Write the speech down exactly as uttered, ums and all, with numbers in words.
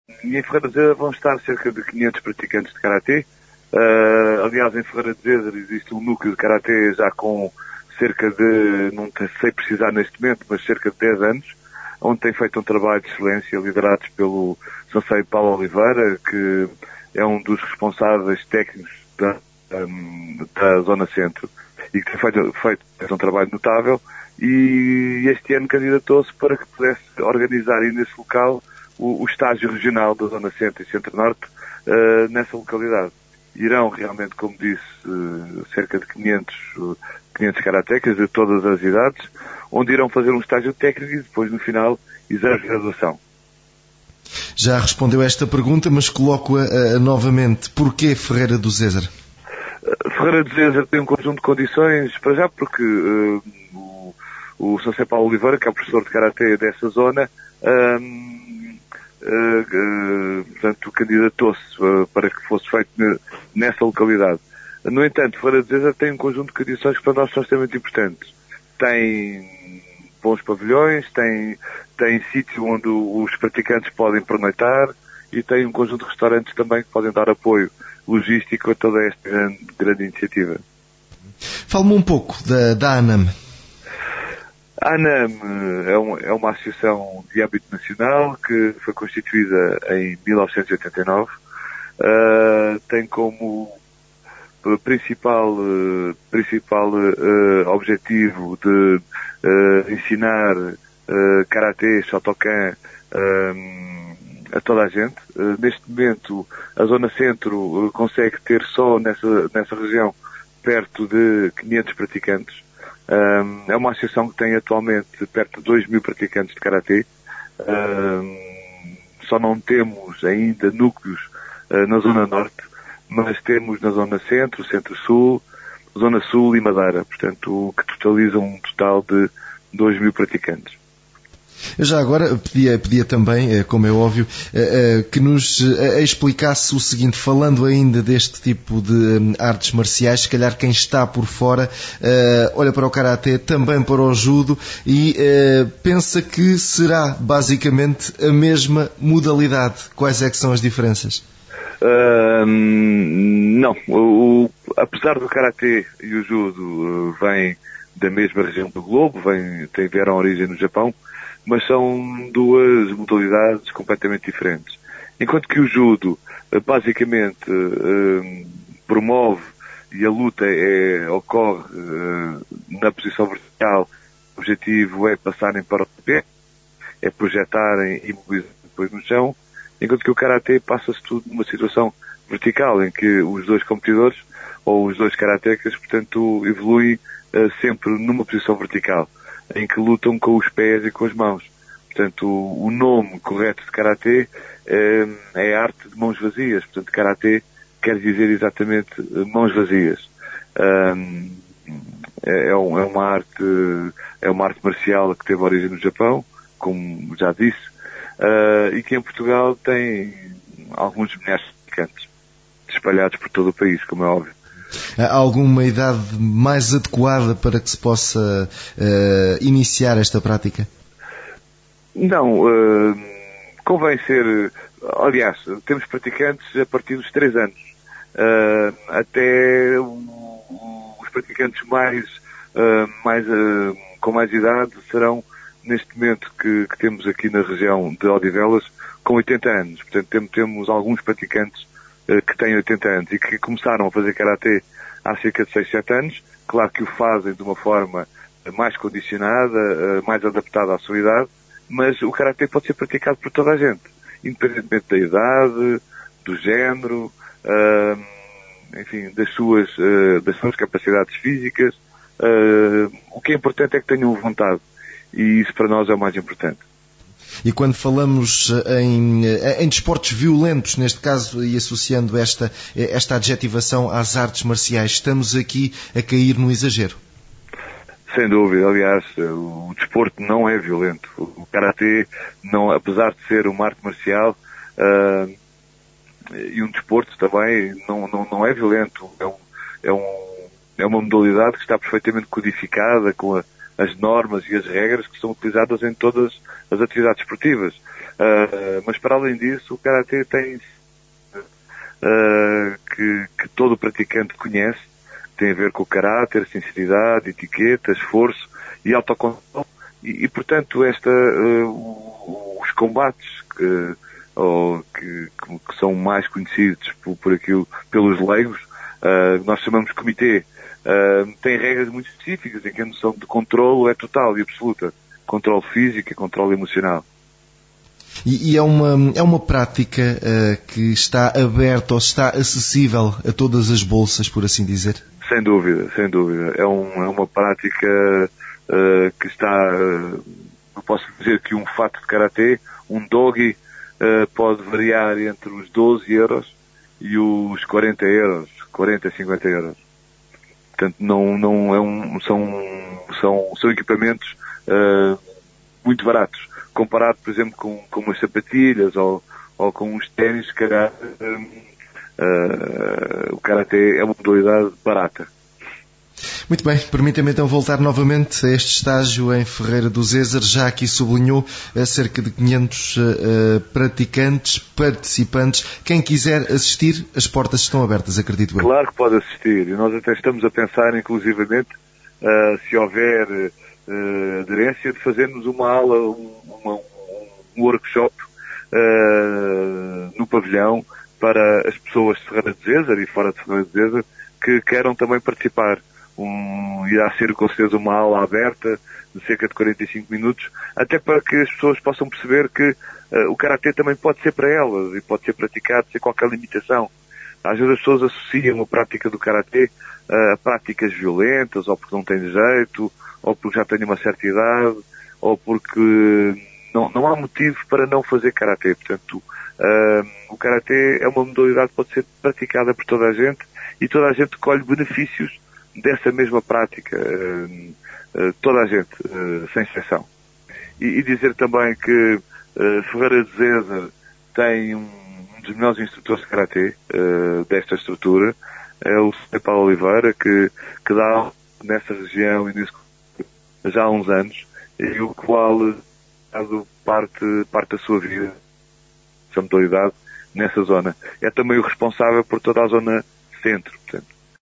E em Ferreira de Zezer vão estar cerca de quinhentos praticantes de Karatê. Uh, aliás, em Ferreira de Zezer existe um núcleo de Karatê já com cerca de, não sei precisar neste momento, mas cerca de dez anos, onde tem feito um trabalho de excelência, liderados pelo Sensei Paulo Oliveira, que é um dos responsáveis técnicos da, um, da Zona Centro, e que tem feito, feito um trabalho notável, e este ano candidatou-se para que pudesse organizar aí nesse local o, o estágio regional da Zona Centro e Centro-Norte uh, nessa localidade. Irão realmente, como disse, uh, cerca de quinhentos, uh, quinhentos karatecas de todas as idades, onde irão fazer um estágio técnico e depois, no final, exame de graduação. Já respondeu a esta pergunta, mas coloco-a uh, novamente. Porquê Ferreira do Zezer? Uh, Ferreira do Zezer tem um conjunto de condições, para já porque uh, o, o Sensei Paulo Oliveira, que é o professor de Karatê dessa zona, uh, Uh, uh, portanto, candidatou-se uh, para que fosse feito nessa localidade. No entanto, Ferreira de Zezer tem um conjunto de condições que para nós são extremamente importantes. Tem bons pavilhões, tem, tem sítio onde os praticantes podem pernoitar e tem um conjunto de restaurantes também que podem dar apoio logístico a toda esta grande, grande iniciativa. Fale-me um pouco da, da ANAM. A ANAM é, um, é uma associação de âmbito nacional que foi constituída em mil novecentos e oitenta e nove. Uh, tem como principal, uh, principal uh, objetivo de uh, ensinar uh, Karatê, Shotokan uh, a toda a gente. Uh, neste momento, a Zona Centro uh, consegue ter só nessa, nessa região perto de quinhentos praticantes. Um, é uma associação que tem atualmente perto de dois mil praticantes de Karatê. Um, só não temos ainda núcleos uh, na Zona Norte, mas temos na Zona Centro, Centro-Sul, Zona Sul e Madeira, portanto, que totalizam um total de dois mil praticantes. Eu já agora pedia, pedia também, como é óbvio, que nos explicasse o seguinte, falando ainda deste tipo de artes marciais, se calhar quem está por fora olha para o Karatê, também para o Judo e pensa que será basicamente a mesma modalidade. Quais é que são as diferenças? Uh, não, o, o, apesar do Karatê e o Judo uh, vêm da mesma região do globo, vêm, tiveram origem no Japão, mas são duas modalidades completamente diferentes. Enquanto que o Judo, basicamente, uh, promove e a luta é, ocorre uh, na posição vertical, o objetivo é passarem para o pé, é projetarem e mobilizarem depois no chão, enquanto que o Karatê passa-se tudo numa situação vertical, em que os dois competidores, ou os dois karatecas, portanto, evoluem uh, sempre numa posição vertical, em que lutam com os pés e com as mãos. Portanto, o, o nome correto de Karatê é, é a arte de mãos vazias. Portanto, Karatê quer dizer exatamente mãos vazias. Um, é, é, um, é uma arte, é uma arte marcial que teve origem no Japão, como já disse, uh, e que em Portugal tem alguns milhares de praticantes espalhados por todo o país, como é óbvio. Há alguma idade mais adequada para que se possa uh, iniciar esta prática? Não, uh, convém ser, aliás, temos praticantes a partir dos três anos, uh, até o, os praticantes mais, uh, mais uh, com mais idade serão, neste momento que, que temos aqui na região de Odivelas, com oitenta anos. Portanto, temos, temos alguns praticantes uh, que têm oitenta anos e que começaram a fazer Karatê há cerca de seis, sete anos. Claro que o fazem de uma forma mais condicionada, uh, mais adaptada à sua idade, mas o Karatê pode ser praticado por toda a gente, independentemente da idade, do género, uh, enfim, das suas, uh, das suas capacidades físicas. Uh, o que é importante é que tenham vontade, e isso para nós é o mais importante. E quando falamos em, em desportos violentos, neste caso, e associando esta, esta adjetivação às artes marciais, estamos aqui a cair no exagero? Sem dúvida, aliás, o desporto não é violento. O Karatê, não, apesar de ser uma arte marcial uh, e um desporto também, não, não, não é violento. É, um, é, um, é uma modalidade que está perfeitamente codificada com a, as normas e as regras que são utilizadas em todas as atividades esportivas. Uh, mas para além disso, o Karatê tem uh, que, que todo o praticante conhece, tem a ver com o caráter, sinceridade, etiqueta, esforço e autocontrole. E, e portanto, esta, uh, os combates que, ou, que, que são mais conhecidos por, por aquilo, pelos leigos, uh, nós chamamos de comitê, uh, tem regras muito específicas em que a noção de controle é total e absoluta. Controle físico e controle emocional. E, e é uma, é uma prática uh, que está aberta ou está acessível a todas as bolsas, por assim dizer? Sem dúvida, sem dúvida. É, um, é uma prática uh, que está, uh, eu posso dizer que um fato de karatê, um dogi, uh, pode variar entre os doze euros e os quarenta euros, quarenta, cinquenta euros. Portanto, não, não é um, são, são, são equipamentos uh, muito baratos. Comparado, por exemplo, com, com umas sapatilhas ou, ou com uns ténis, se calhar, uh, uh, o karatê é uma modalidade barata. Muito bem, permita-me então voltar novamente a este estágio em Ferreira do Zézer. Já aqui sublinhou cerca de quinhentos uh, praticantes, participantes. Quem quiser assistir, as portas estão abertas, acredito eu. Claro que pode assistir. E nós até estamos a pensar, inclusivamente, uh, se houver uh, aderência, de fazermos uma aula, um, uma, um workshop uh, no pavilhão para as pessoas de Ferreira do Zézer e fora de Ferreira do Zézer que queiram também participar. Um, irá ser com certeza uma aula aberta de cerca de quarenta e cinco minutos, até para que as pessoas possam perceber que uh, o karatê também pode ser para elas e pode ser praticado sem qualquer limitação. Às vezes as pessoas associam a prática do karatê uh, a práticas violentas, ou porque não têm jeito, ou porque já têm uma certa idade, ou porque não, não há motivo para não fazer karatê. Portanto, uh, o karatê é uma modalidade que pode ser praticada por toda a gente e toda a gente colhe benefícios dessa mesma prática, uh, uh, toda a gente, uh, sem exceção. E, e dizer também que uh, Ferreira de Zézer tem um, um dos melhores instrutores de karatê uh, desta estrutura, é o senhor Paulo Oliveira, que, que dá nessa região e nesse, já há uns anos, e o qual ha dado parte, parte da sua vida, essa modalidade, nessa zona. É também o responsável por toda a zona centro, portanto.